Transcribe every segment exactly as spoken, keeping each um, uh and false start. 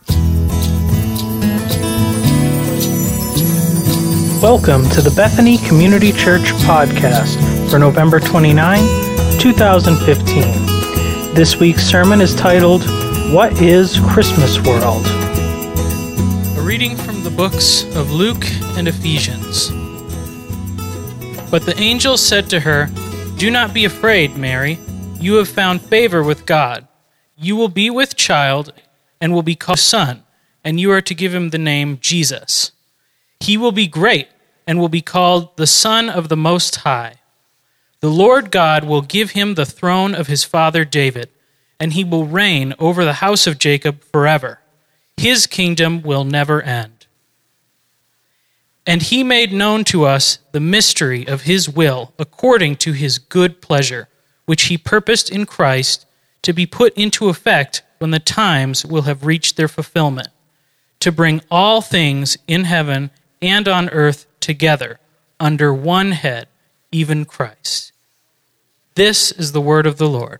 Welcome to the Bethany Community Church podcast for November twenty-ninth, twenty fifteen. This week's sermon is titled, What is Christmas World? A reading from the books of Luke and Ephesians. But the angel said to her, Do not be afraid, Mary. You have found favor with God. You will be with child and will be called son, and you are to give him the name Jesus. He will be great and will be called the Son of the Most High. The Lord God will give him the throne of his father David, and he will reign over the house of Jacob forever. His kingdom will never end. And he made known to us the mystery of his will according to his good pleasure, which he purposed in Christ to be put into effect when the times will have reached their fulfillment, to bring all things in heaven and on earth together under one head, even Christ. This is the word of the Lord.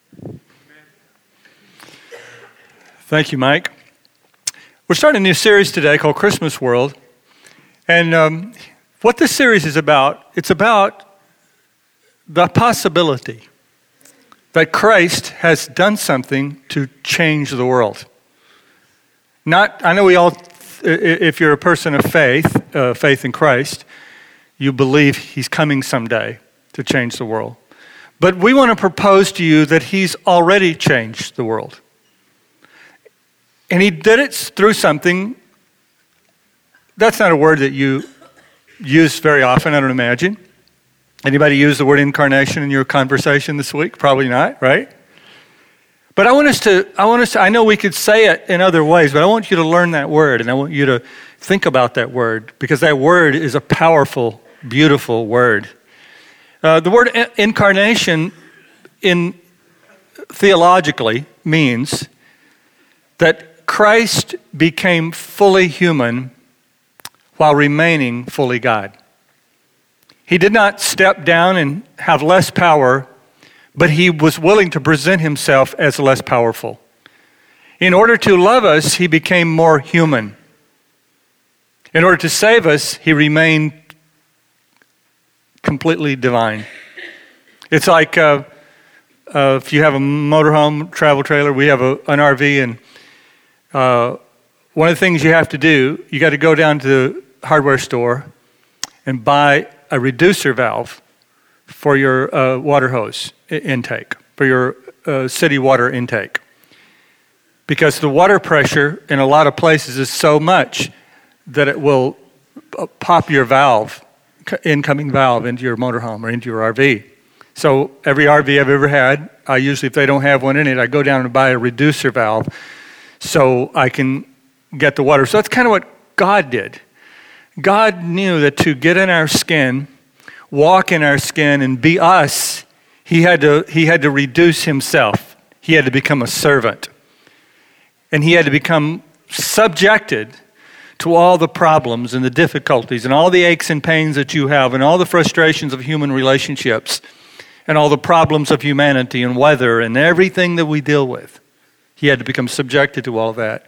Thank you, Mike. We're starting a new series today called Christmas World. And um, what this series is about, it's about the possibility that Christ has done something to change the world. Not, I know we all, if you're a person of faith, uh, faith in Christ, you believe he's coming someday to change the world. But we want to propose to you that he's already changed the world. And he did it through something, that's not a word that you use very often, I don't imagine. Anybody use the word incarnation in your conversation this week? Probably not, right? But I want us to, I want us to, I know we could say it in other ways, but I want you to learn that word, and I want you to think about that word, because that word is a powerful, beautiful word. Uh, the word incarnation in theologically means that Christ became fully human while remaining fully God. He did not step down and have less power, but he was willing to present himself as less powerful. In order to love us, he became more human. In order to save us, he remained completely divine. It's like uh, uh, if you have a motorhome, travel trailer, we have a, an R V, and uh, one of the things you have to do, you got to go down to the hardware store and buy a reducer valve for your uh, water hose intake, for your uh, city water intake. Because the water pressure in a lot of places is so much that it will pop your valve, incoming valve, into your motorhome or into your R V. So every R V I've ever had, I usually, if they don't have one in it, I go down and buy a reducer valve so I can get the water. So that's kind of what God did. God knew that to get in our skin, walk in our skin, and be us, he had to he had to reduce himself. He had to become a servant. And he had to become subjected to all the problems and the difficulties and all the aches and pains that you have and all the frustrations of human relationships and all the problems of humanity and weather and everything that we deal with. He had to become subjected to all that.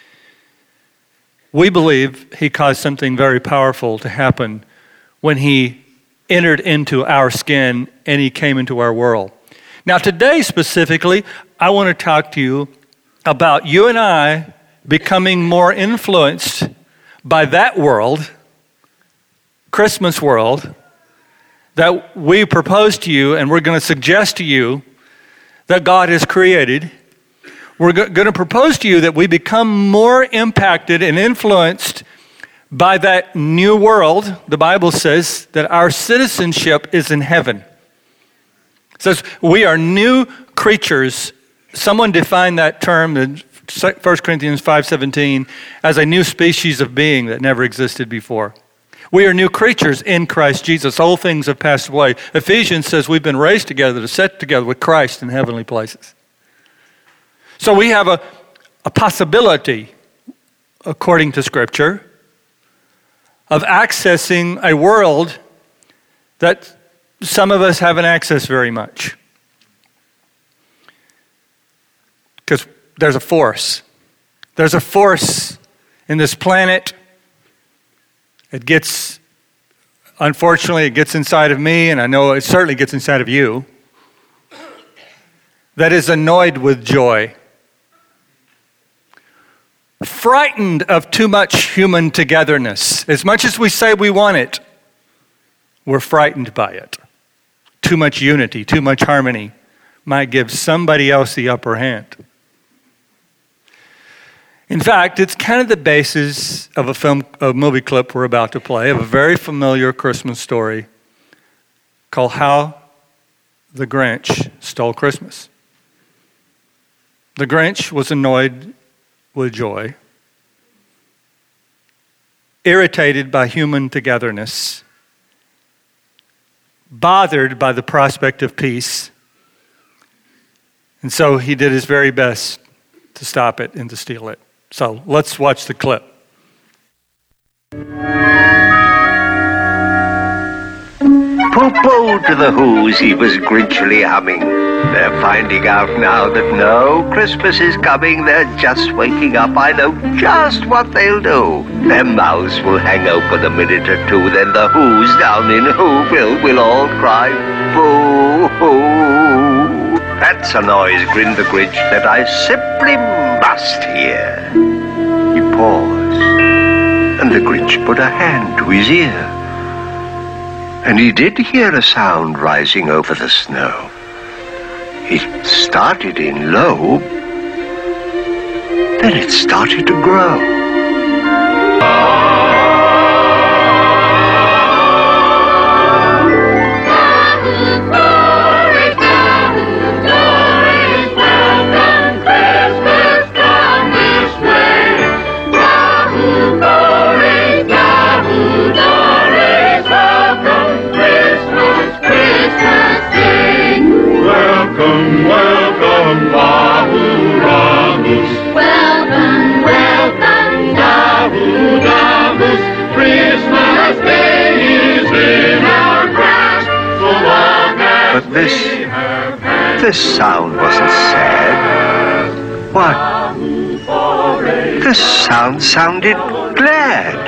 We believe he caused something very powerful to happen when he entered into our skin and he came into our world. Now today specifically, I want to talk to you about you and I becoming more influenced by that world, Christmas world, that we propose to you and we're going to suggest to you that God has created. We're going to propose to you that we become more impacted and influenced by that new world. The Bible says that our citizenship is in heaven. It says we are new creatures. Someone defined that term in First Corinthians five seventeen as a new species of being that never existed before. We are new creatures in Christ Jesus. Old things have passed away. Ephesians says we've been raised together to sit together with Christ in heavenly places. So we have a, a possibility, according to Scripture, of accessing a world that some of us haven't accessed very much. Because there's a force. There's a force in this planet. It gets, unfortunately, it gets inside of me, and I know it certainly gets inside of you, that is annoyed with joy, frightened of too much human togetherness. As much as we say we want it, we're frightened by it. Too much unity, too much harmony might give somebody else the upper hand. In fact, it's kind of the basis of a film, a movie clip we're about to play, of a very familiar Christmas story called How the Grinch Stole Christmas. The Grinch was annoyed with joy, irritated by human togetherness, bothered by the prospect of peace, and so he did his very best to stop it and to steal it. So let's watch the clip. Pooh-pooh to the Who's, he was grinchily humming. They're finding out now that no Christmas is coming. They're just waking up. I know just what they'll do. Their mouths will hang open a minute or two. Then the Who's down in Whoville will all cry, boo-hoo. That's a noise, grinned the Grinch, that I simply must hear. He paused, and the Grinch put a hand to his ear. And he did hear a sound rising over the snow. It started in low, then it started to grow. But this, this sound wasn't sad. What? This sound sounded glad.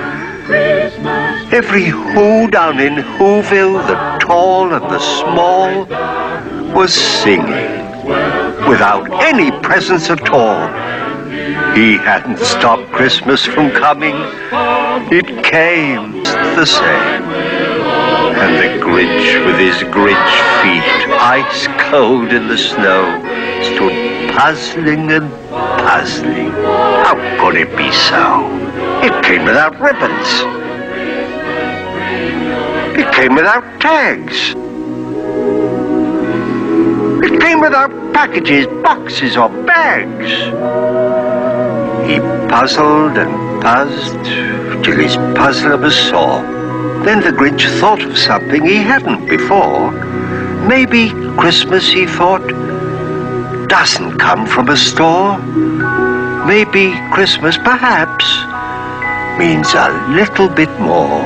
Every Who down in Whoville, the tall and the small, was singing without any presents at all. He hadn't stopped Christmas from coming. It came the same. And the Grinch, with his Grinch feet, ice cold in the snow, stood puzzling and puzzling. How could it be so? It came without ribbons. It came without tags. It came without packages, boxes, or bags. He puzzled and puzzled till his puzzler was sore. Then the Grinch thought of something he hadn't before. Maybe Christmas, he thought, doesn't come from a store. Maybe Christmas, perhaps, means a little bit more.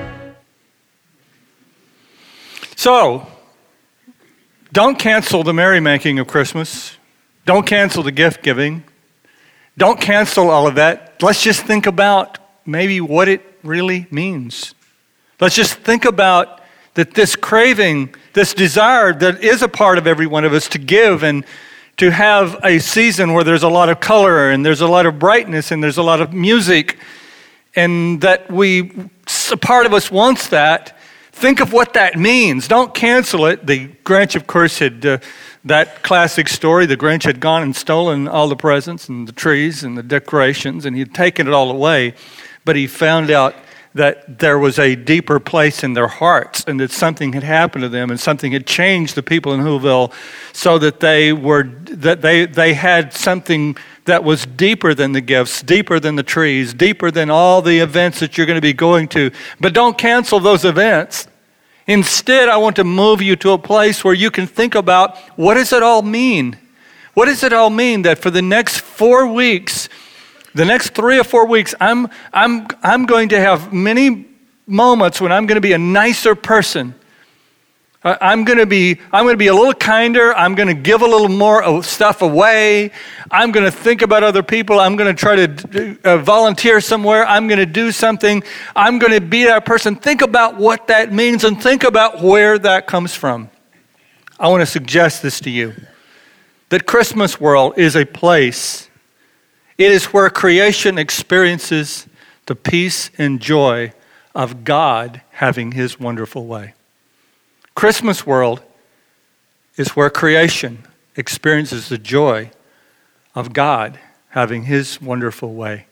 So, don't cancel the merrymaking of Christmas. Don't cancel the gift giving. Don't cancel all of that. Let's just think about maybe what it really means. Let's just think about that this craving, this desire that is a part of every one of us to give and to have a season where there's a lot of color and there's a lot of brightness and there's a lot of music, and that we, a part of us wants that. Think of what that means. Don't cancel it. The Grinch, of course, had uh, that classic story. The Grinch had gone and stolen all the presents and the trees and the decorations, and he had taken it all away. But he found out that there was a deeper place in their hearts, and that something had happened to them, and something had changed the people in Whoville, so that they were that they they had something that was deeper than the gifts, deeper than the trees, deeper than all the events that you're going to be going to. But don't cancel those events. Instead, I want to move you to a place where you can think about, what does it all mean? What does it all mean that for the next four weeks, the next three or four weeks, I'm I'm I'm going to have many moments when I'm going to be a nicer person. Uh, I'm going to be I'm going to be a little kinder. I'm going to give a little more stuff away. I'm going to think about other people. I'm going to try to uh, volunteer somewhere. I'm going to do something. I'm going to be that person. Think about what that means and think about where that comes from. I want to suggest this to you, that Christmas World is a place. It is where creation experiences the peace and joy of God having his wonderful way. Christmas World is where creation experiences the joy of God having his wonderful way.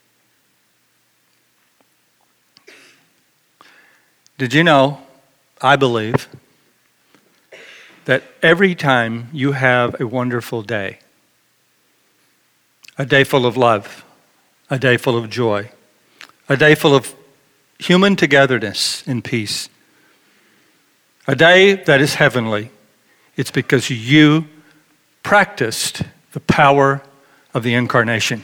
Did you know, I believe, that every time you have a wonderful day, a day full of love, a day full of joy, a day full of human togetherness and peace, a day that is heavenly, it's because you practiced the power of the incarnation.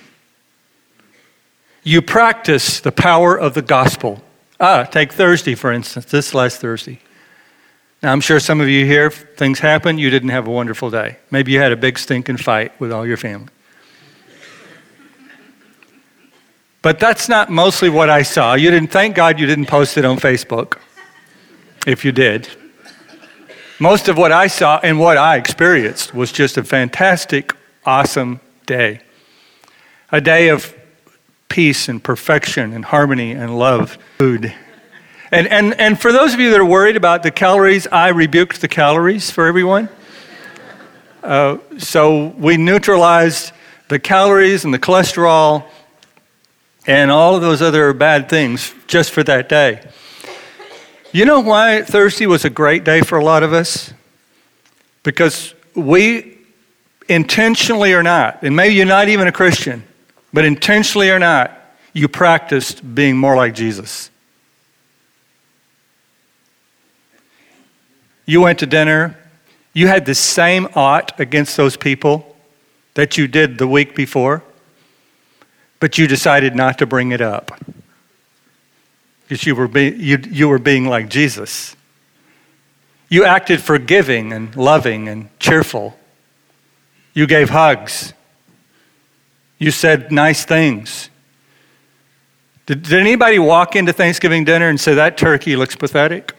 You practiced the power of the gospel. Ah, take Thursday, for instance, this last Thursday. Now, I'm sure some of you here, things happen, you didn't have a wonderful day. Maybe you had a big stinking fight with all your family. But that's not mostly what I saw. You didn't, thank God you didn't post it on Facebook, if you did. Most of what I saw and what I experienced was just a fantastic, awesome day. A day of peace and perfection and harmony and love. Food. And, and, and for those of you that are worried about the calories, I rebuked the calories for everyone. Uh, so we neutralized the calories and the cholesterol and all of those other bad things just for that day. You know why Thursday was a great day for a lot of us? Because we, intentionally or not, and maybe you're not even a Christian, but intentionally or not, you practiced being more like Jesus. You went to dinner, you had the same ought against those people that you did the week before, but you decided not to bring it up. Because you were, be, you, you were being like Jesus. You acted forgiving and loving and cheerful. You gave hugs. You said nice things. Did, did anybody walk into Thanksgiving dinner and say, that turkey looks pathetic?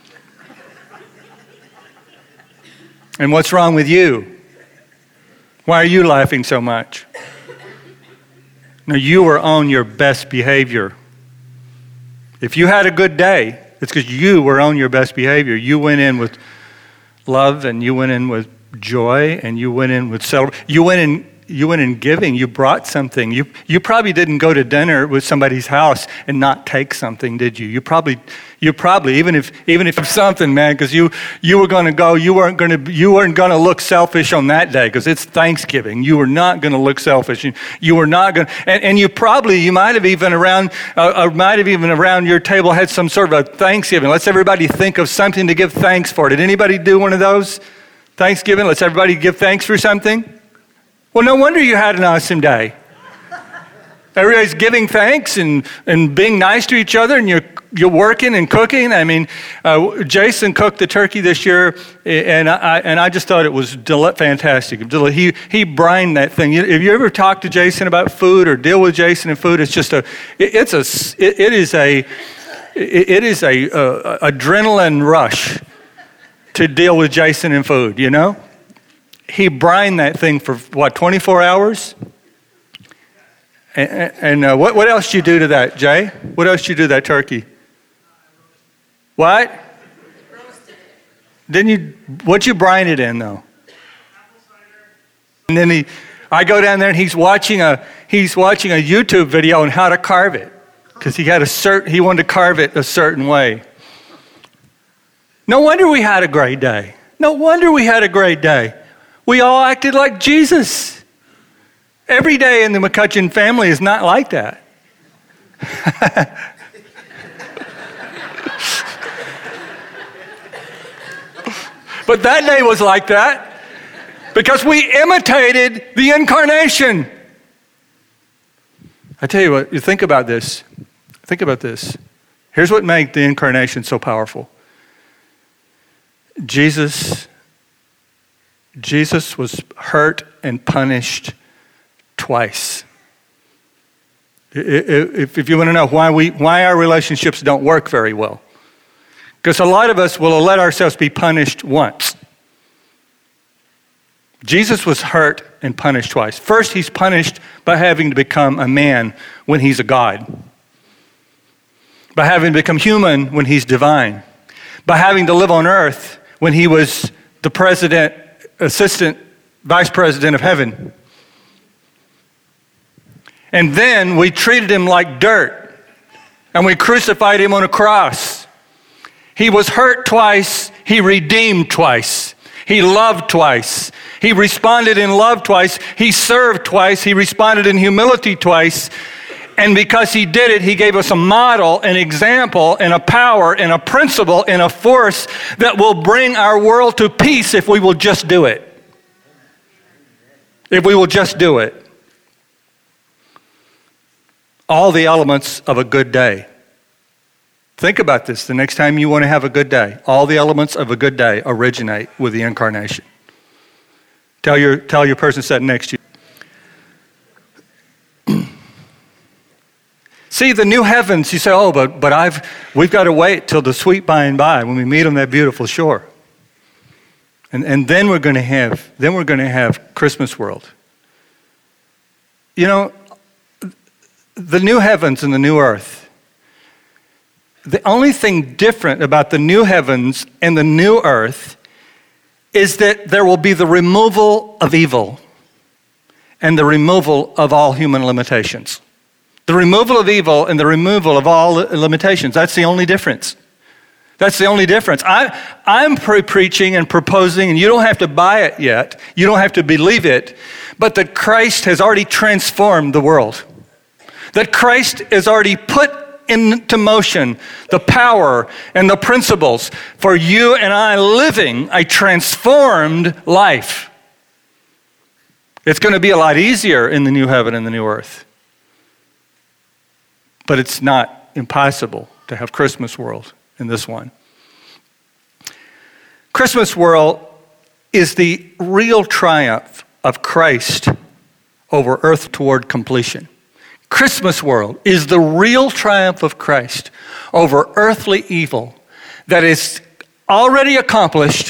And what's wrong with you? Why are you laughing so much? No, you were on your best behavior. If you had a good day, it's because you were on your best behavior. You went in with love, and you went in with joy, and you went in with celebration. You went in. You went in giving. You brought something. You you probably didn't go to dinner with somebody's house and not take something, did you? You probably you probably even if even if something, man, because you you were going to go. You weren't going to you weren't going to look selfish on that day because it's Thanksgiving. You were not going to look selfish. You, you were not going. And, and you probably you might have even around uh, might have even around your table had some sort of a Thanksgiving. Let's everybody think of something to give thanks for. Did anybody do one of those? Thanksgiving. Let's everybody give thanks for something. Well, no wonder you had an awesome day. Everybody's giving thanks and, and being nice to each other, and you're you're working and cooking. I mean, uh, Jason cooked the turkey this year, and I and I just thought it was del- fantastic. He he brined that thing. Have you ever talked to Jason about food or deal with Jason and food? It's just a it, it's a it, it is a it, it is a, a adrenaline rush to deal with Jason and food. You know. He brined that thing for, what, twenty-four hours? And, and uh, what, what else did you do to that, Jay? What else did you do to that turkey? What? Roasted it. Didn't you, what'd you brine it in, though? Apple cider. And then he, I go down there and he's watching a, he's watching a YouTube video on how to carve it. Because he had a cert, he wanted to carve it a certain way. No wonder we had a great day. No wonder we had a great day. We all acted like Jesus. Every day in the McCutcheon family is not like that. But that day was like that because we imitated the incarnation. I tell you what, you think about this. Think about this. Here's what made the incarnation so powerful. Jesus, Jesus was hurt and punished twice. If, if you want to know why we why our relationships don't work very well, because a lot of us will let ourselves be punished once. Jesus was hurt and punished twice. First, he's punished by having to become a man when he's a God, by having to become human when he's divine, by having to live on earth when he was the president, assistant, vice president of heaven. And then we treated him like dirt, and we crucified him on a cross. He was hurt twice, he redeemed twice. He loved twice. He responded in love twice. He served twice. He responded in humility twice. And because he did it, he gave us a model, an example, and a power, and a principle, and a force that will bring our world to peace if we will just do it. If we will just do it. All the elements of a good day. Think about this the next time you want to have a good day. All the elements of a good day originate with the incarnation. Tell your, tell your person sitting next to you. See, the new heavens, you say, oh, but, but I've, we've got to wait till the sweet by and by when we meet on that beautiful shore. And, and then we're going to have, then we're going to have Christmas world. You know, the new heavens and the new earth, the only thing different about the new heavens and the new earth is that there will be the removal of evil and the removal of all human limitations. The removal of evil and the removal of all limitations. That's the only difference. That's the only difference. I, I'm pre- preaching and proposing, and you don't have to buy it yet. You don't have to believe it, but that Christ has already transformed the world. That Christ has already put into motion the power and the principles for you and I living a transformed life. It's going to be a lot easier in the new heaven and the new earth. But it's not impossible to have Christmas world in this one. Christmas world is the real triumph of Christ over earth toward completion. Christmas world is the real triumph of Christ over earthly evil that is already accomplished,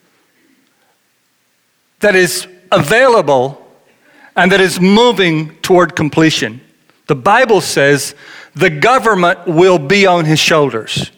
that is available, and that is moving toward completion. The Bible says the government will be on his shoulders.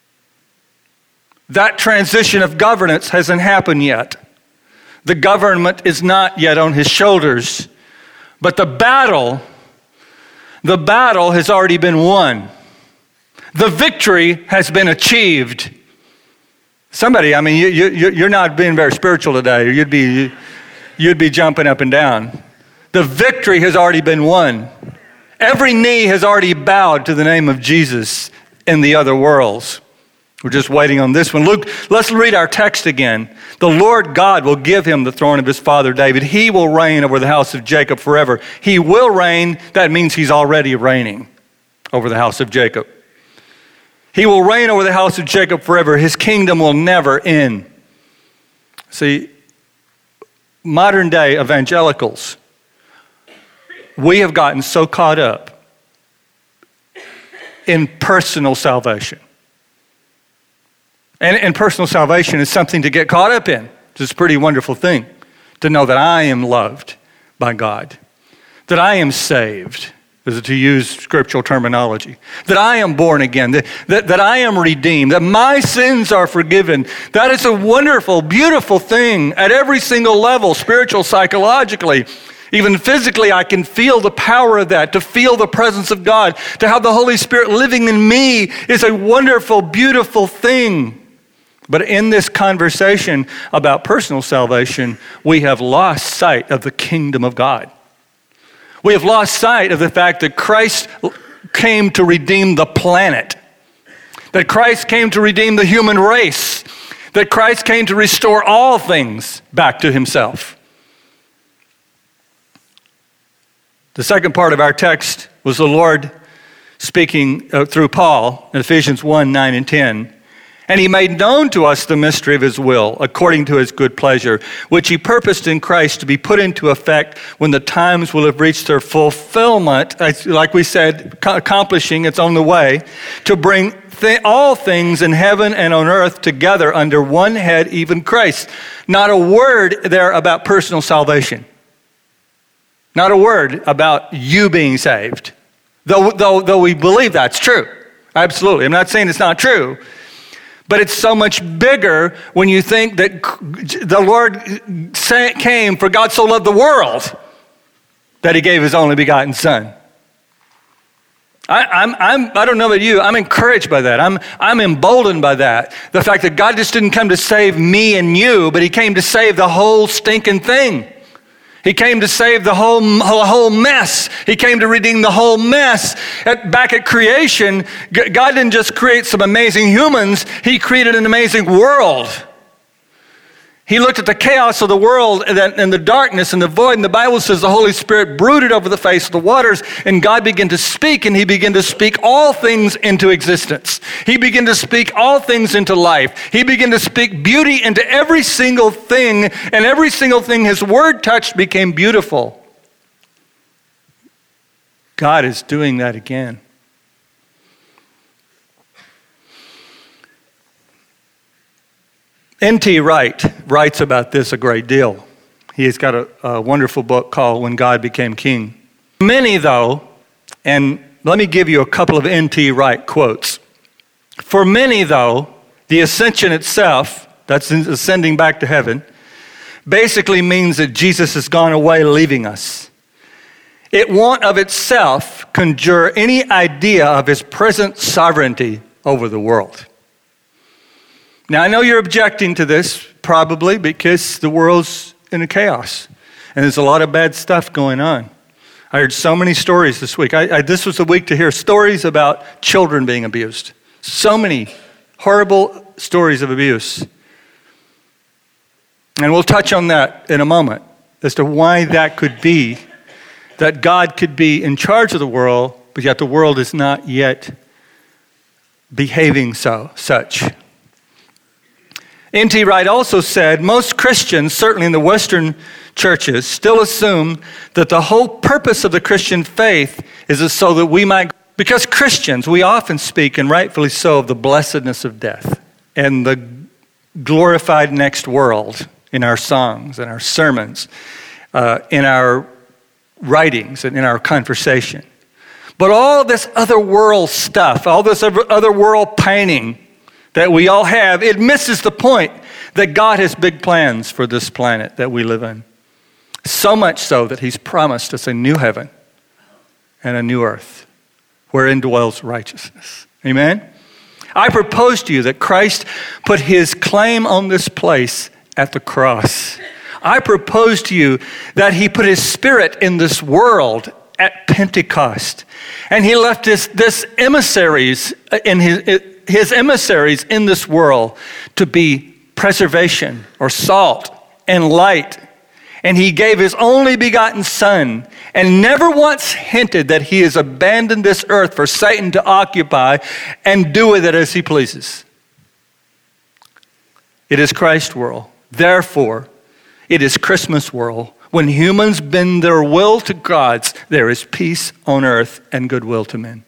That transition of governance hasn't happened yet. The government is not yet on his shoulders, but the battle The battle has already been won. The victory has been achieved. Somebody, I mean, you, you, you're not being very spiritual today, or you'd be, you'd be jumping up and down. The victory has already been won. Every knee has already bowed to the name of Jesus in the other worlds. We're just waiting on this one. Luke, let's read our text again. The Lord God will give him the throne of his father David. He will reign over the house of Jacob forever. He will reign. That means he's already reigning over the house of Jacob. He will reign over the house of Jacob forever. His kingdom will never end. See, modern day evangelicals, we have gotten so caught up in personal salvation. And, and personal salvation is something to get caught up in. It's a pretty wonderful thing to know that I am loved by God, that I am saved, to use scriptural terminology, that I am born again, that, that, that I am redeemed, that my sins are forgiven. That is a wonderful, beautiful thing at every single level, spiritual, psychologically. Even physically, I can feel the power of that, to feel the presence of God, to have the Holy Spirit living in me is a wonderful, beautiful thing. But in this conversation about personal salvation, we have lost sight of the kingdom of God. We have lost sight of the fact that Christ came to redeem the planet, that Christ came to redeem the human race, that Christ came to restore all things back to himself. The second part of our text was the Lord speaking uh, through Paul in Ephesians one, nine, and ten. And he made known to us the mystery of his will, according to his good pleasure, which he purposed in Christ to be put into effect when the times will have reached their fulfillment, like we said, accomplishing, it's on the way, to bring th- all things in heaven and on earth together under one head, even Christ. Not a word there about personal salvation. Not a word about you being saved. Though, though, though we believe that's true. Absolutely. I'm not saying it's not true. But it's so much bigger when you think that the Lord came, for God so loved the world that he gave his only begotten son. I, I'm, I'm, I don't know about you, I'm encouraged by that. I'm, I'm emboldened by that. The fact that God just didn't come to save me and you, but he came to save the whole stinking thing. He came to save the whole, whole mess. He came to redeem the whole mess. At, back at creation, God didn't just create some amazing humans, he created an amazing world. He looked at the chaos of the world and, that, and the darkness and the void, and the Bible says the Holy Spirit brooded over the face of the waters, and God began to speak, and he began to speak all things into existence. He began to speak all things into life. He began to speak beauty into every single thing, and every single thing his word touched became beautiful. God is doing that again. N T Wright writes about this a great deal. He has got a, a wonderful book called When God Became King. Many, though, and let me give you a couple of N T Wright quotes. For many, though, the ascension itself, that's ascending back to heaven, basically means that Jesus has gone away, leaving us. It won't of itself conjure any idea of his present sovereignty over the world. Now, I know you're objecting to this, probably, because the world's in a chaos, and there's a lot of bad stuff going on. I heard so many stories this week. I, I, this was a week to hear stories about children being abused. So many horrible stories of abuse. And we'll touch on that in a moment, as to why that could be, that God could be in charge of the world, but yet the world is not yet behaving so, such. N T Wright also said, most Christians, certainly in the Western churches, still assume that the whole purpose of the Christian faith is so that we might, because Christians, we often speak, and rightfully so, of the blessedness of death and the glorified next world in our songs, in our sermons, uh, in our writings, and in our conversation. But all this other world stuff, all this other world painting that we all have, it misses the point that God has big plans for this planet that we live in. So much so that he's promised us a new heaven and a new earth wherein dwells righteousness. Amen? I propose to you that Christ put his claim on this place at the cross. I propose to you that he put his spirit in this world at Pentecost. And he left this, this emissaries in his, his emissaries in this world to be preservation or salt and light. And he gave his only begotten son and never once hinted that he has abandoned this earth for Satan to occupy and do with it as he pleases. It is Christ's world. Therefore, it is Christmas world. When humans bend their will to God's, there is peace on earth and goodwill to men.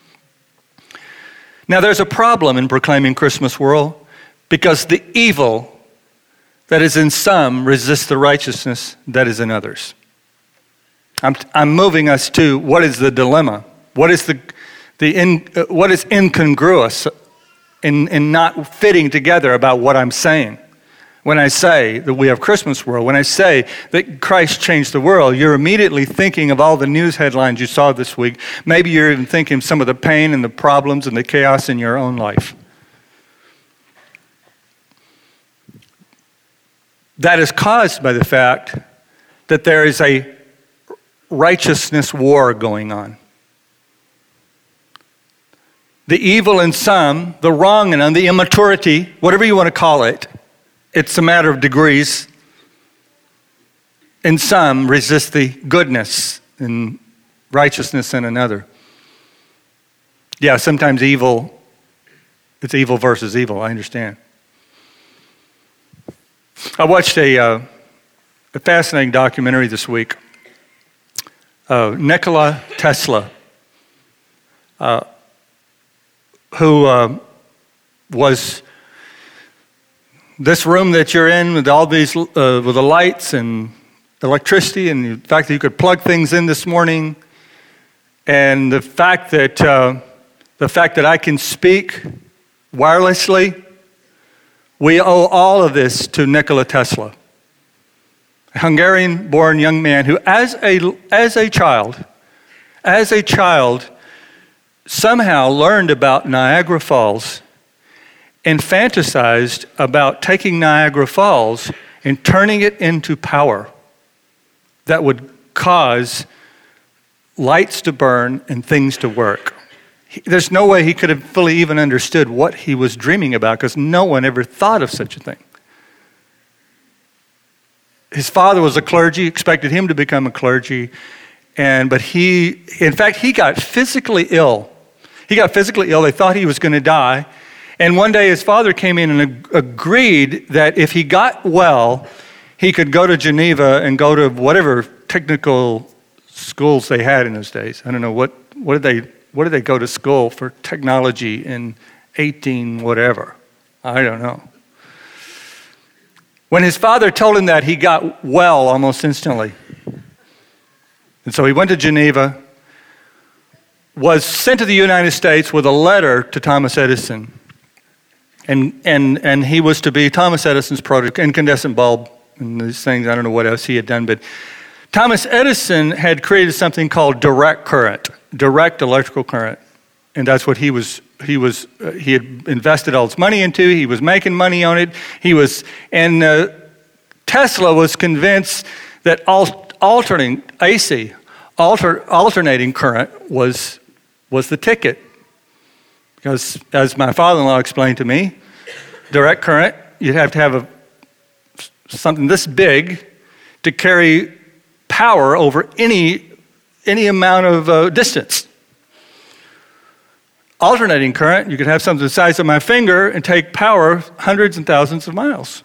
Now, there's a problem in proclaiming Christmas world because the evil that is in some resists the righteousness that is in others. I'm, I'm moving us to what is the dilemma? What is the the in, uh, what is incongruous in, in not fitting together about what I'm saying? When I say that we have Christmas world, when I say that Christ changed the world, you're immediately thinking of all the news headlines you saw this week. Maybe you're even thinking of some of the pain and the problems and the chaos in your own life. That is caused by the fact that there is a righteousness war going on. The evil in some, the wrong in them, the immaturity, whatever you want to call it, it's a matter of degrees. In some, resist the goodness and righteousness in another. Yeah, sometimes evil It's evil versus evil, I understand. I watched a, uh, a fascinating documentary this week. Uh, Nikola Tesla, uh, who uh, was this room that you're in with all these, uh, with the lights and electricity, and the fact that you could plug things in this morning, and the fact that uh, the fact that I can speak wirelessly. We owe all of this to Nikola Tesla, a Hungarian-born young man who, as a as a child, as a child, somehow learned about Niagara Falls and fantasized about taking Niagara Falls and turning it into power that would cause lights to burn and things to work. He, there's no way he could have fully even understood what he was dreaming about, because no one ever thought of such a thing. His father was a clergy, expected him to become a clergy, and but he, in fact, he got physically ill. He got physically ill. They thought he was going to die. And one day his father came in and ag- agreed that if he got well, he could go to Geneva and go to whatever technical schools they had in those days. I don't know, what, what did they what did they go to school for technology in eighteen whatever? I don't know. When his father told him that, he got well almost instantly. And so he went to Geneva, was sent to the United States with a letter to Thomas Edison. And and and he was to be Thomas Edison's product, incandescent bulb and these things. I don't know what else he had done, but Thomas Edison had created something called direct current, direct electrical current, and that's what he was. He was. Uh, he had invested all his money into. He was making money on it. He was, and uh, Tesla was convinced that al- alternating A C, alter, alternating current was was the ticket. Because, as my father-in-law explained to me, direct current, you'd have to have a, something this big to carry power over any, any amount of uh, distance. Alternating current, you could have something the size of my finger and take power hundreds and thousands of miles.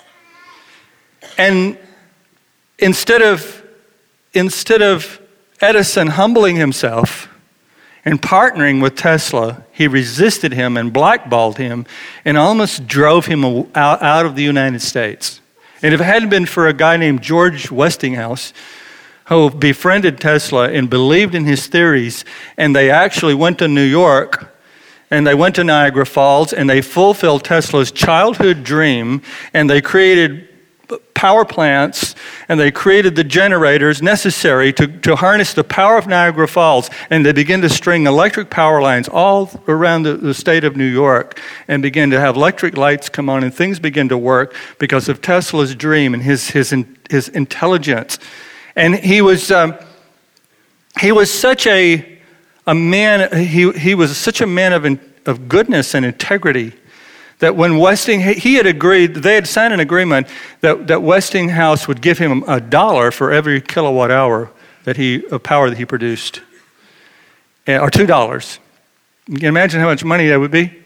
And instead of, instead of Edison humbling himself and partnering with Tesla, he resisted him and blackballed him and almost drove him out, out of the United States. And if it hadn't been for a guy named George Westinghouse, who befriended Tesla and believed in his theories, and they actually went to New York, and they went to Niagara Falls, and they fulfilled Tesla's childhood dream, and they created power plants, and they created the generators necessary to, to harness the power of Niagara Falls, and they began to string electric power lines all around the, the state of New York and begin to have electric lights come on, and things begin to work because of Tesla's dream and his his his intelligence. And he was um, he was such a a man. He he was such a man of of goodness and integrity that when Westinghouse, he had agreed, they had signed an agreement that, that Westinghouse would give him a dollar for every kilowatt hour that he of power that he produced, or two dollars. You can imagine how much money that would be.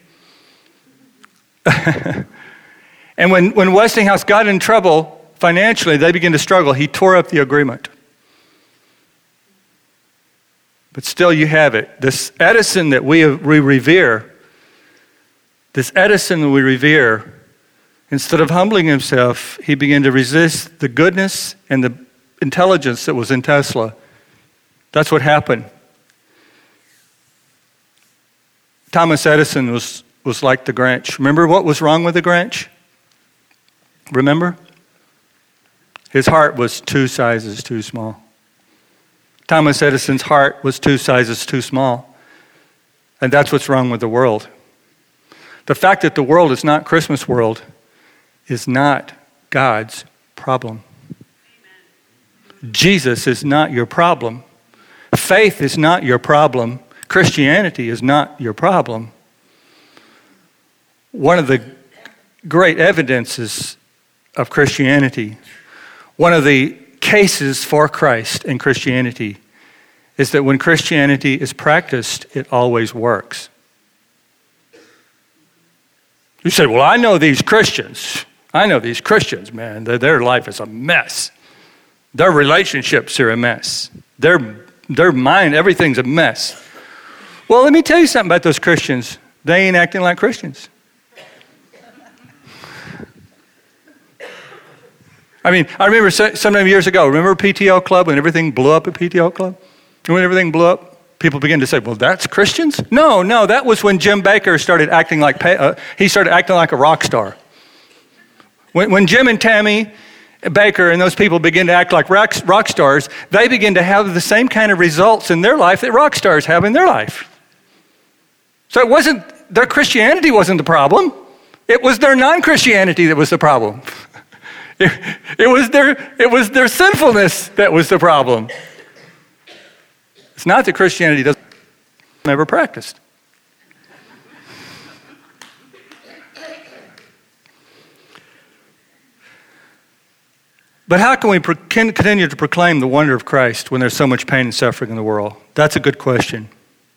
And when, when Westinghouse got in trouble financially, they began to struggle. He tore up the agreement. But still you have it. This Edison that we, we revere, this Edison that we revere, instead of humbling himself, he began to resist the goodness and the intelligence that was in Tesla. That's what happened. Thomas Edison was, was like the Grinch. Remember what was wrong with the Grinch? Remember? His heart was two sizes too small. Thomas Edison's heart was two sizes too small. And that's what's wrong with the world. The fact that the world is not Christmas world is not God's problem. Amen. Jesus is not your problem. Faith is not your problem. Christianity is not your problem. One of the great evidences of Christianity, one of the cases for Christ in Christianity, is that when Christianity is practiced, it always works. You say, well, I know these Christians. I know these Christians, man. Their, their life is a mess. Their relationships are a mess. Their, their mind, everything's a mess. Well, let me tell you something about those Christians. They ain't acting like Christians. I mean, I remember some years ago, remember P T L Club, when everything blew up at P T L Club? When everything blew up, people began to say, well, that's Christians? No, no, that was when Jim Bakker started acting like, uh, he started acting like a rock star. When, when Jim and Tammy Bakker and those people begin to act like rock, rock stars, they begin to have the same kind of results in their life that rock stars have in their life. So it wasn't, their Christianity wasn't the problem. It was their non-Christianity that was the problem. It, it was their it was their sinfulness that was the problem. It's not that Christianity doesn't ever practiced. But how can we pro- can continue to proclaim the wonder of Christ when there's so much pain and suffering in the world? That's a good question.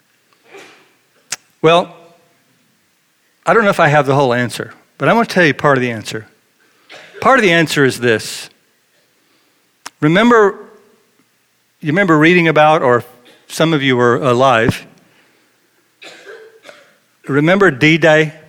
Well, I don't know if I have the whole answer, but I'm going to tell you part of the answer. Part of the answer is this. Remember, you remember reading about, or some of you were alive, remember D-Day?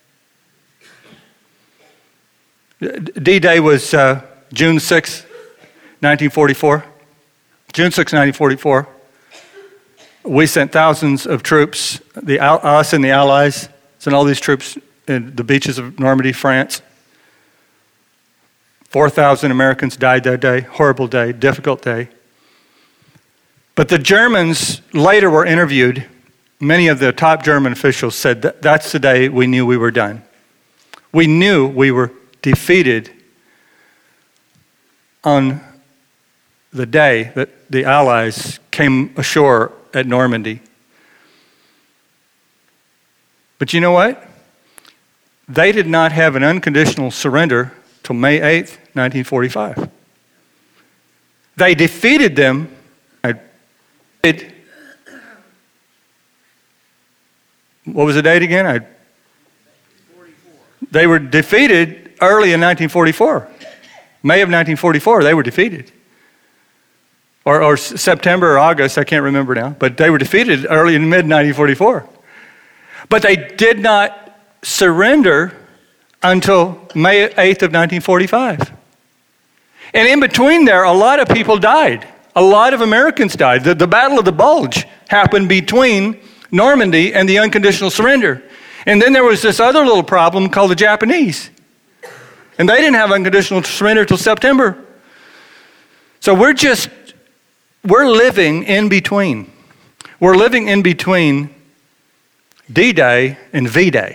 D-Day was uh, June sixth, nineteen forty-four. June sixth, nineteen forty-four. We sent thousands of troops, the us and the Allies, sent all these troops in the beaches of Normandy, France. four thousand Americans died that day. Horrible day, difficult day. But the Germans later were interviewed. Many of the top German officials said that that's the day we knew we were done. We knew we were defeated on the day that the Allies came ashore at Normandy. But you know what? They did not have an unconditional surrender till May eighth, nineteen forty-five. They defeated them. What was the date again? I, they were defeated early in nineteen forty-four. May of nineteen forty-four, they were defeated. Or, or September or August, I can't remember now. But they were defeated early in mid nineteen forty-four. But they did not surrender until May eighth of nineteen forty-five. And in between there, a lot of people died. A lot of Americans died. The, the Battle of the Bulge happened between Normandy and the unconditional surrender. And then there was this other little problem called the Japanese. And they didn't have unconditional surrender till September. So we're just, we're living in between. We're living in between D-Day and V-Day.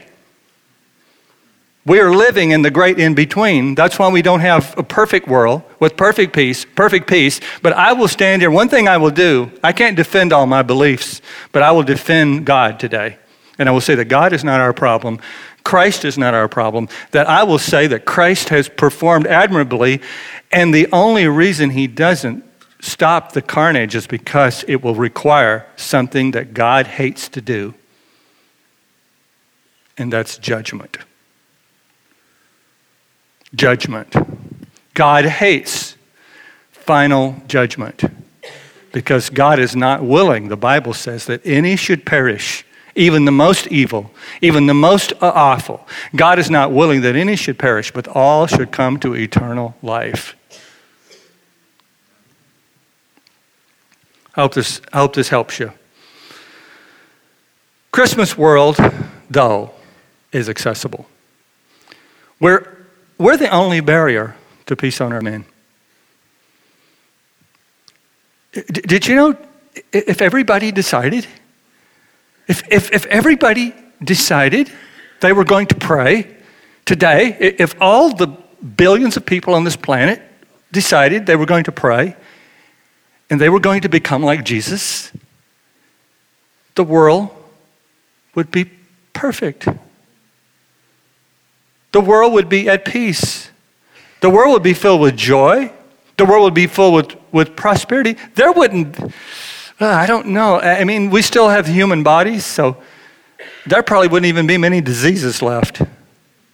We are living in the great in-between. That's why we don't have a perfect world with perfect peace, perfect peace. But I will stand here. One thing I will do, I can't defend all my beliefs, but I will defend God today. And I will say that God is not our problem. Christ is not our problem. That I will say that Christ has performed admirably, and the only reason he doesn't stop the carnage is because it will require something that God hates to do, and that's judgment. Judgment. God hates final judgment because God is not willing, the Bible says, that any should perish, even the most evil, even the most awful. God is not willing that any should perish, but all should come to eternal life. I hope this, I hope this helps you. Christmas world, though, is accessible. We're We're the only barrier to peace on earth, man. D- did you know if everybody decided, if, if if everybody decided they were going to pray today, if all the billions of people on this planet decided they were going to pray and they were going to become like Jesus, the world would be perfect. The world would be at peace. The world would be filled with joy. The world would be filled with, with prosperity. There wouldn't, uh, I don't know. I mean, we still have human bodies, so there probably wouldn't even be many diseases left.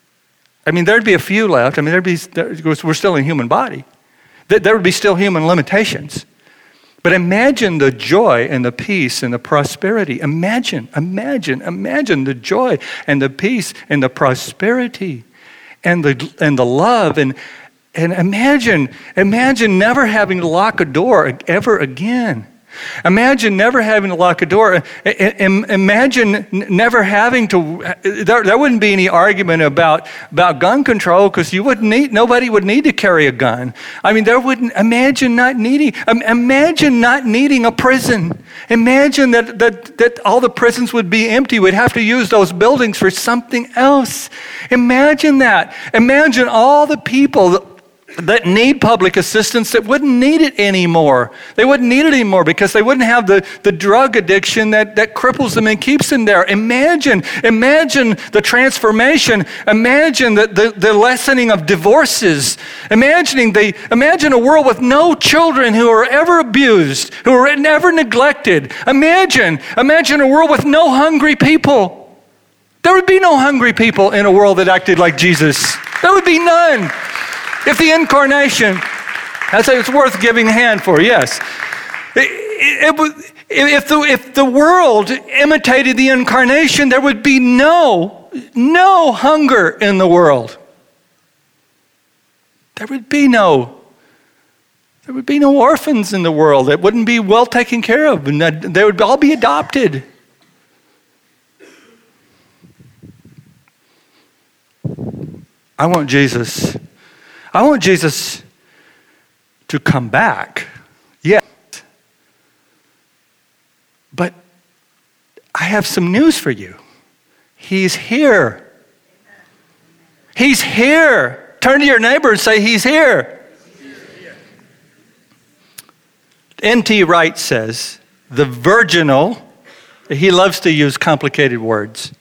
I mean, there'd be a few left. I mean, there'd be, there, we're still a human body. There, there would be still human limitations. But imagine the joy and the peace and the prosperity. Imagine, imagine, imagine the joy and the peace and the prosperity and the and the love. And, and imagine, imagine never having to lock a door ever again. Imagine never having to lock a door. Imagine never having to, there, there wouldn't be any argument about, about gun control because you wouldn't need, nobody would need to carry a gun. I mean, there wouldn't, imagine not needing, imagine not needing a prison. Imagine that, that, that all the prisons would be empty. We'd have to use those buildings for something else. Imagine that. Imagine all the people that need public assistance that wouldn't need it anymore. They wouldn't need it anymore because they wouldn't have the, the drug addiction that, that cripples them and keeps them there. Imagine, imagine the transformation. Imagine the, the, the lessening of divorces. Imagining the, imagine a world with no children who are ever abused, who are never neglected. Imagine, imagine a world with no hungry people. There would be no hungry people in a world that acted like Jesus. There would be none. If the incarnation, I say it's worth giving a hand for, yes. It, it, it, if, the, if the world imitated the incarnation, there would be no, no hunger in the world. There would be no, there would be no orphans in the world that wouldn't be well taken care of, and that they would all be adopted. I want Jesus. I want Jesus to come back, yes. But I have some news for you. He's here. He's here. Turn to your neighbor and say, he's here. N T Wright says, the virginal, he loves to use complicated words.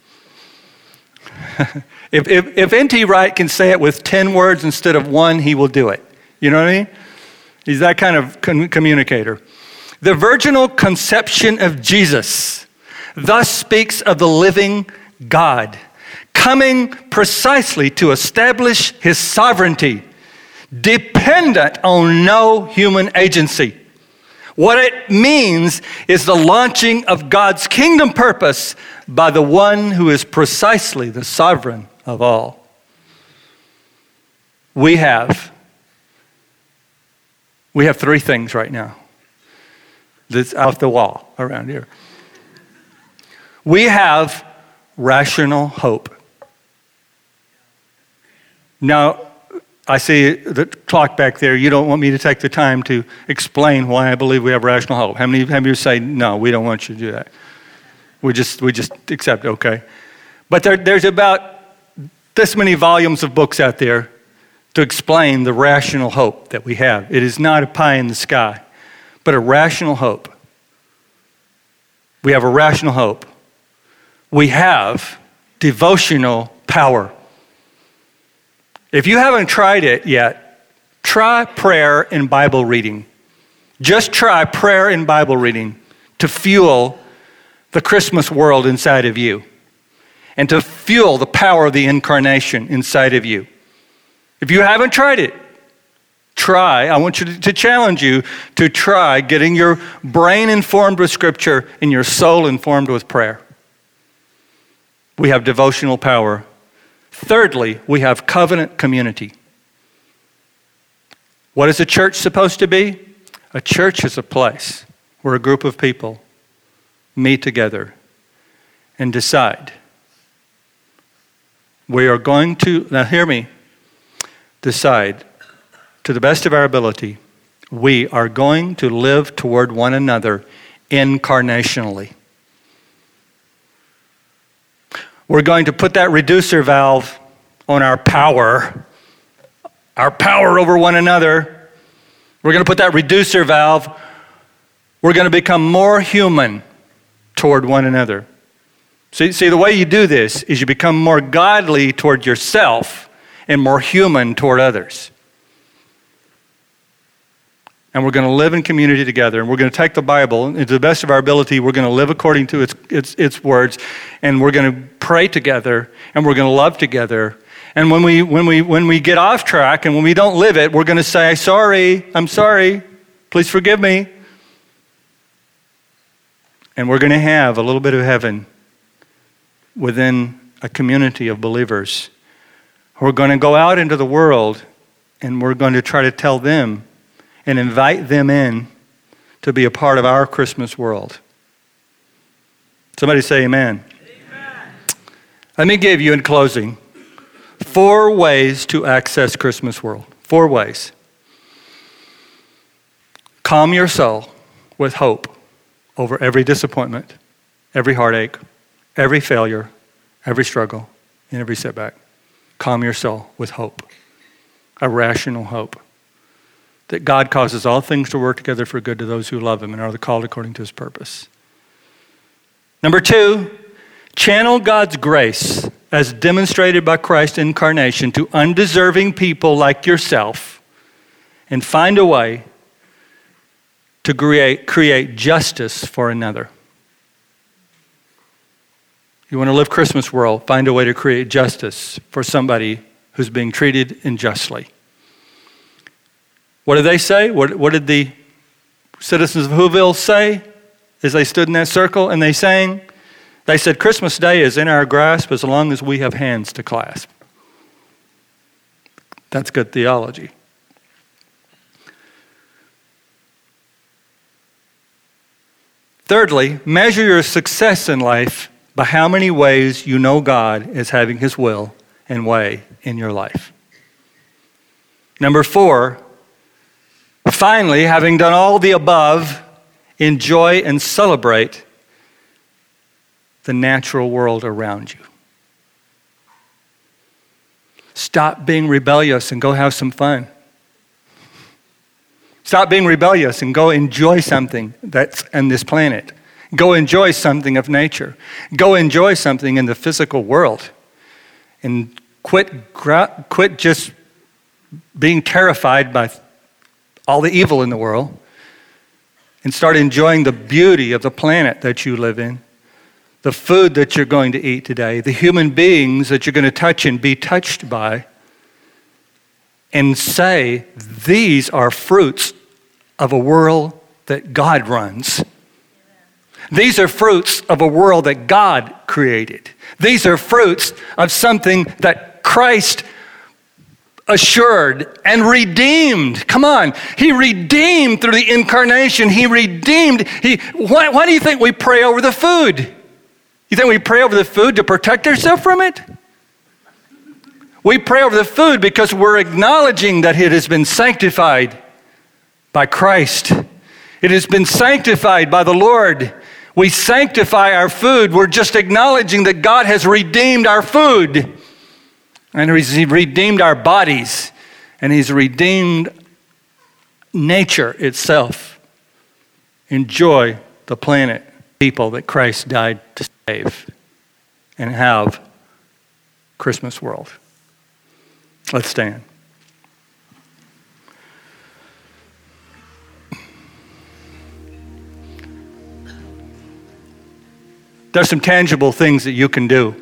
If, if, if N T Wright can say it with ten words instead of one, he will do it. You know what I mean? He's that kind of con- communicator. The virginal conception of Jesus thus speaks of the living God, coming precisely to establish his sovereignty, dependent on no human agency. What it means is the launching of God's kingdom purpose by the one who is precisely the sovereign of all. We have, we have three things right now that's off the wall around here. We have rational hope. Now, I see the clock back there. You don't want me to take the time to explain why I believe we have rational hope. How many of you say, no, we don't want you to do that? We just we just accept, okay. But there, there's about this many volumes of books out there to explain the rational hope that we have. It is not a pie in the sky, but a rational hope. We have a rational hope. We have devotional power. If you haven't tried it yet, try prayer and Bible reading. Just try prayer and Bible reading to fuel the Christmas world inside of you and to fuel the power of the incarnation inside of you. If you haven't tried it, try. I want you to, to challenge you to try getting your brain informed with Scripture and your soul informed with prayer. We have devotional power. Thirdly, we have covenant community. What is a church supposed to be? A church is a place where a group of people meet together and decide. We are going to, now hear me, decide to the best of our ability, we are going to live toward one another incarnationally. We're going to put that reducer valve on our power, our power over one another. We're going to put that reducer valve. We're going to become more human toward one another. See, see, the way you do this is you become more godly toward yourself and more human toward others. And we're going to live in community together, and we're going to take the Bible, and to the best of our ability, we're going to live according to its its its words, and we're going to pray together, and we're going to love together, And when we when we when we get off track and when we don't live it, we're going to say, sorry, I'm sorry, please forgive me. And we're going to have a little bit of heaven within a community of believers. We're going to go out into the world and we're going to try to tell them and invite them in to be a part of our Christmas world. Somebody say amen. Amen. Let me give you in closing four ways to access Christmas world. Four ways. Calm your soul with hope over every disappointment, every heartache, every failure, every struggle, and every setback. Calm your soul with hope, a rational hope, that God causes all things to work together for good to those who love him and are called according to his purpose. Number two, channel God's grace as demonstrated by Christ's incarnation to undeserving people like yourself and find a way to create, create justice for another. You want to live Christmas world, find a way to create justice for somebody who's being treated unjustly. What did they say? What, what did the citizens of Whoville say as they stood in that circle and they sang? They said, Christmas Day is in our grasp as long as we have hands to clasp. That's good theology. Thirdly, measure your success in life by how many ways you know God is having his will and way in your life. Number four, finally, having done all the above, enjoy and celebrate the natural world around you. Stop being rebellious and go have some fun. Stop being rebellious and go enjoy something that's on this planet. Go enjoy something of nature. Go enjoy something in the physical world. And quit, quit just being terrified by all the evil in the world and start enjoying the beauty of the planet that you live in, the food that you're going to eat today, the human beings that you're going to touch and be touched by, and say, these are fruits of a world that God runs. These are fruits of a world that God created. These are fruits of something that Christ assured and redeemed. Come on. He redeemed through the incarnation. He redeemed. He. Why, why do you think we pray over the food? You think we pray over the food to protect ourselves from it? We pray over the food because we're acknowledging that it has been sanctified by Christ. It has been sanctified by the Lord. We sanctify our food. We're just acknowledging that God has redeemed our food. And he's redeemed our bodies. And he's redeemed nature itself. Enjoy the planet, people that Christ died to save, and have Christmas world. Let's stand. There's some tangible things that you can do.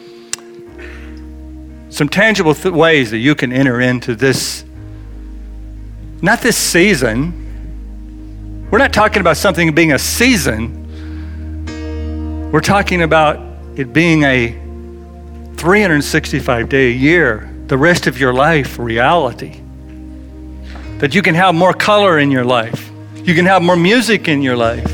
Some tangible th- ways that you can enter into this, not this season. We're not talking about something being a season. We're talking about it being a three hundred sixty-five day a year, the rest of your life reality. That you can have more color in your life. You can have more music in your life.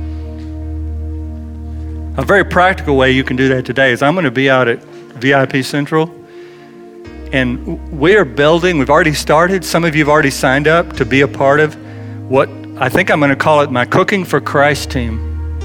A very practical way you can do that today is I'm going to be out at V I P Central, and we are building, we've already started, some of you have already signed up to be a part of what I think I'm going to call it my Cooking for Christ team.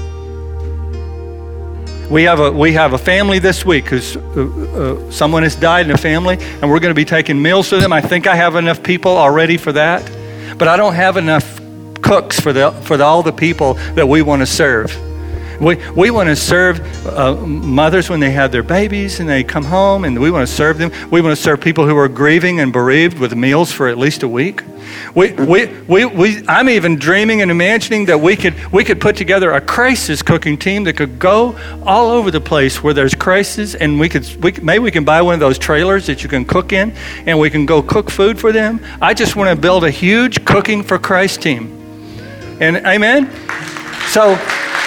We have a we have a family this week who's uh, uh, someone has died in a family, and we're going to be taking meals to them. I think I have enough people already for that, but I don't have enough cooks for the for the, all the people that we want to serve. We we want to serve uh, mothers when they have their babies and they come home, and we want to serve them. We want to serve people who are grieving and bereaved with meals for at least a week. We we we, we I'm even dreaming and imagining that we could we could put together a crisis cooking team that could go all over the place where there's crisis, and we could we maybe we can buy one of those trailers that you can cook in, and we can go cook food for them. I just want to build a huge Cooking for Christ team. And amen. So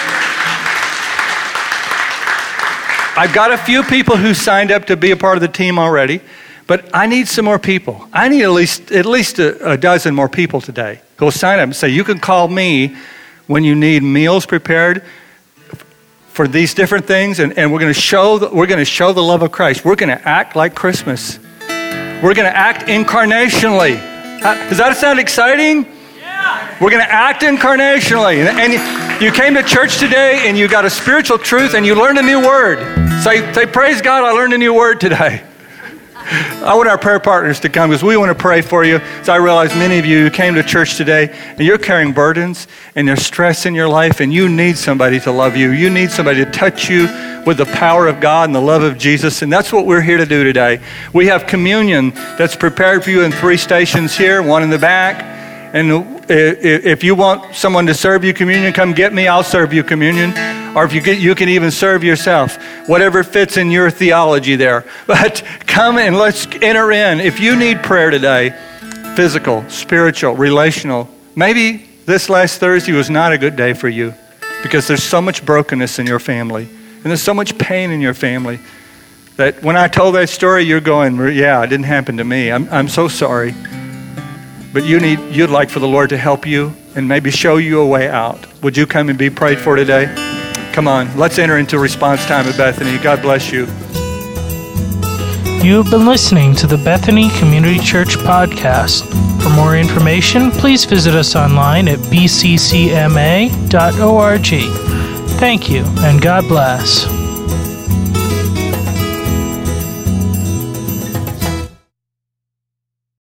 I've got a few people who signed up to be a part of the team already, but I need some more people. I need at least at least a, a dozen more people today who will sign up and say, you can call me when you need meals prepared for these different things, and, and we're going to show the, we're going to show the love of Christ. We're going to act like Christmas. We're going to act incarnationally. Does that sound exciting? Yeah. We're going to act incarnationally. And, and you, you came to church today and you got a spiritual truth and you learned a new word. Say, say, praise God, I learned a new word today. I want our prayer partners to come because we want to pray for you. So I realize many of you came to church today and you're carrying burdens and there's stress in your life, and you need somebody to love you. You need somebody to touch you with the power of God and the love of Jesus. And that's what we're here to do today. We have communion that's prepared for you in three stations here, one in the back. And if you want someone to serve you communion, come get me. I'll serve you communion. Or if you get, you can even serve yourself. Whatever fits in your theology there. But come and let's enter in. If you need prayer today, physical, spiritual, relational, maybe this last Thursday was not a good day for you because there's so much brokenness in your family and there's so much pain in your family that when I told that story, you're going, yeah, it didn't happen to me. I'm, I'm so sorry. But you need, you'd like for the Lord to help you and maybe show you a way out. Would you come and be prayed for today? Come on, let's enter into response time at Bethany. God bless you. You have been listening to the Bethany Community Church podcast. For more information, please visit us online at b c c m a dot org. Thank you, and God bless.